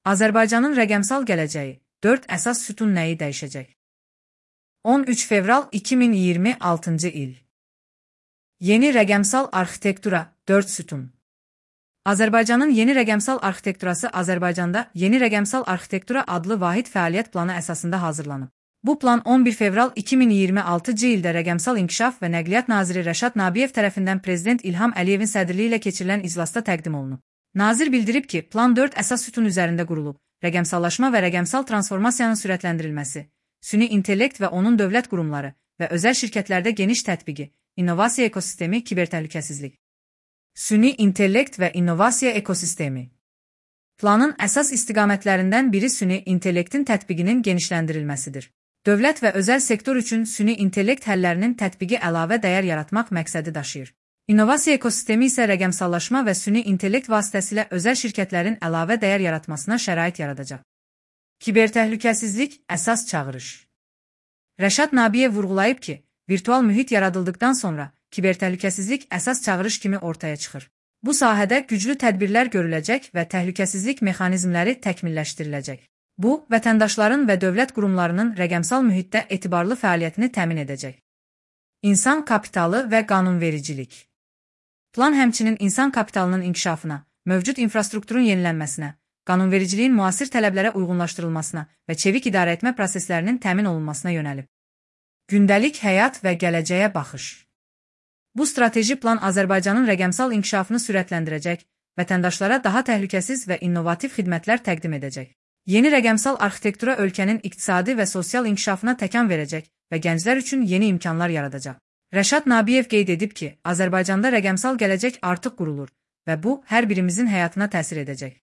Azərbaycanın rəqəmsal gələcəyi, 4 əsas sütun nəyi dəyişəcək? 13 fevral 2026-cı il. Yeni rəqəmsal arxitektura, 4 sütun. Azərbaycanın yeni rəqəmsal arxitekturası Azərbaycanda Yeni Rəqəmsal Arxitektura adlı vahid fəaliyyət planı əsasında hazırlanıb. Bu plan 11 fevral 2026-cı ildə Rəqəmsal İnkişaf və Nəqliyyat Naziri Rəşad Nabiyev tərəfindən Prezident İlham Əliyevin sədrliyi ilə keçirilən iclasda təqdim olunub. Nazir bildirib ki, plan 4 əsas sütun üzərində qurulub. Rəqəmsallaşma və rəqəmsal transformasiyanın sürətləndirilməsi, süni intellekt və onun dövlət qurumları və özəl şirkətlərdə geniş tətbiqi, innovasiya ekosistemi, kibertəhlükəsizlik. Süni intellekt və innovasiya ekosistemi. Planın əsas istiqamətlərindən biri süni intellektin tətbiqinin genişləndirilməsidir. Dövlət və özəl sektor üçün süni intellekt həllərinin tətbiqi əlavə dəyər yaratmaq məqsədi daşıyır. İnnovasiya ekosistemi isə rəqəmsallaşma və süni intellekt vasitəsilə özəl şirkətlərin əlavə dəyər yaratmasına şərait yaradacaq. Kibertəhlükəsizlik əsas çağırış. Rəşad Nabiyev vurğulayıb ki, virtual mühit yaradıldıqdan sonra kibertəhlükəsizlik əsas çağırış kimi ortaya çıxır. Bu sahədə güclü tədbirlər görüləcək və təhlükəsizlik mexanizmləri təkmilləşdiriləcək. Bu, vətəndaşların və dövlət qurumlarının rəqəmsal mühitdə etibarlı fəaliyyətini təmin edəcək. İnsan kapitalı və qanunvericilik. Plan həmçinin insan kapitalının inkişafına, mövcud infrastrukturun yenilənməsinə, qanunvericiliyin müasir tələblərə uyğunlaşdırılmasına və çevik idarəetmə proseslərinin təmin olunmasına yönəlib. Gündəlik həyat və gələcəyə baxış. Bu strateji plan Azərbaycanın rəqəmsal inkişafını sürətləndirəcək, vətəndaşlara daha təhlükəsiz və innovativ xidmətlər təqdim edəcək. Yeni rəqəmsal arxitektura ölkənin iqtisadi və sosial inkişafına təkan verəcək və gənclər üçün yeni imkanlar yaradacaq. Rəşad Nabiyev qeyd edib ki, Azərbaycanda rəqəmsal gələcək artıq qurulur və bu, hər birimizin həyatına təsir edəcək.